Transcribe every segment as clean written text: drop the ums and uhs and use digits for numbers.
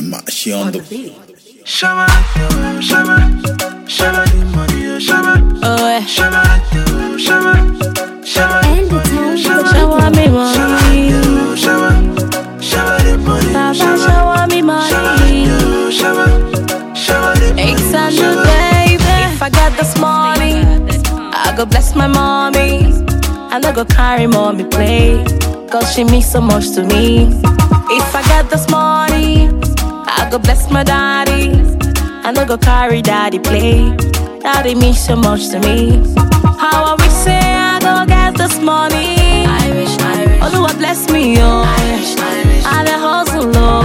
She on the Shabba, shabba, shabba the money, shabba. Oh, Shabba, shabba, shabba. And the time show me money. Shabba, shabba the money, Papa, shabba. show me money. Shabba, shabba the money, It's a new baby. If I got this money, I go bless my mommy. And I go carry mommy play, cause she means so much to me. If I got this money, I go bless my daddy. And I go carry daddy play. Daddy means so much to me. How I wish say I go get this money. I wish. Oh, Lord bless me, oh. I the hustle, oh.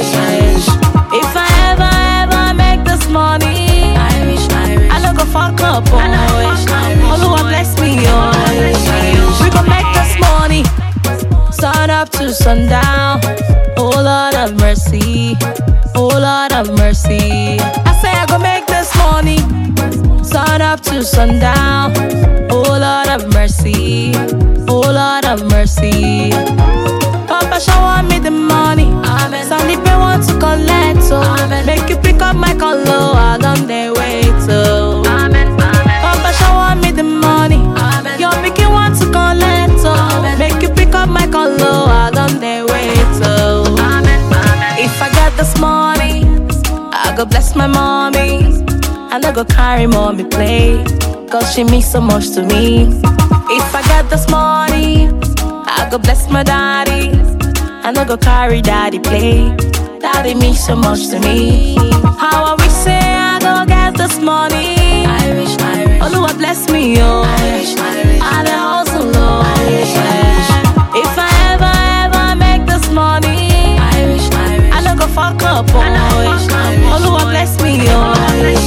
If I ever make this money, I don't go fuck up, oh. Oh, Lord bless me, oh. We gon' make this money, sun up to sundown. Oh Lord of mercy, oh Lord of mercy. I say I gon' make this money, sun up to sundown. Oh Lord of mercy, oh Lord of mercy. Papa shower me the money, amen. Sandy pay want to collect, so amen. Make you pick up my call, I done they wait, so amen. Papa shower me the money, amen. Your picky want to collect, so amen. Make you pick up my call, I done they wait, so amen. If I got this money, I go bless my mommy. And I go carry mommy play, cause she means so much to me. If I got this money, I go bless my daddy. And I go carry daddy play. Daddy means so much to me. How I wish say I go get this money. I wish. Oh Lord bless me, oh. I the hustle, oh. If I ever make this money, I don't go fuck up, oh. Oh Lord bless me, oh.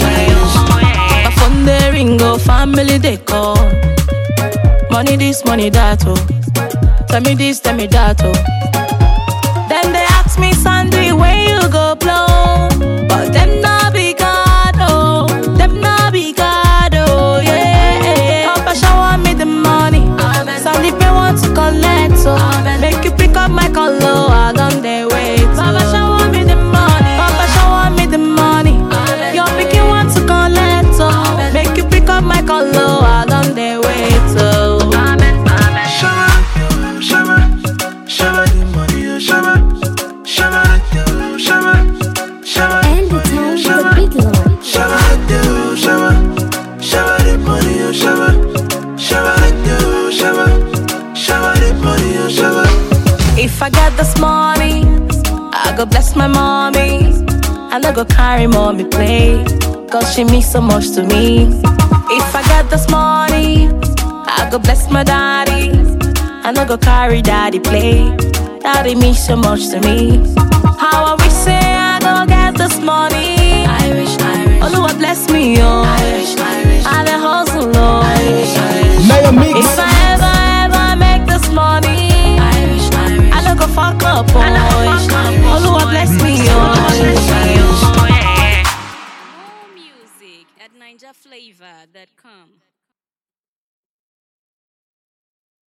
My phone they ring, oh. Family they call. Money this, money that, oh. Tell me this, tell me that, oh. Then they ask me, Sandy, where you go blow? But them not be God, oh. Them not be God, oh, yeah. Papa shower me the money, amen. Sandy pay want to collect, so amen. Make you pick up my call, I done they wait, so. Papa shower me the money, Papa shower me the money, amen. Your picky want to collect, so amen. Make you pick up my call, I done they wait, so amen. Shabba, shabba, shabba the money, shabba. Shabba, shabba, shabba. And the time for the big lord. Shabba, shabba, shabba the money, shabba. Shabba, shabba, shabba the money, shabba. If I got this money, I go bless my mommy. And I go carry mommy play, cause she means so much to me. If I got this money, I go bless my daddy. And I go carry daddy play. Daddy means so much to me. How I wish say I go get this money. I wish. Oh Lord bless me, oh. I the hustle, oh. Mega Mix. If I ever make this money, I don't go fuck up, oh. Oh Lord bless me, oh. More music at NinjaFlavor.com.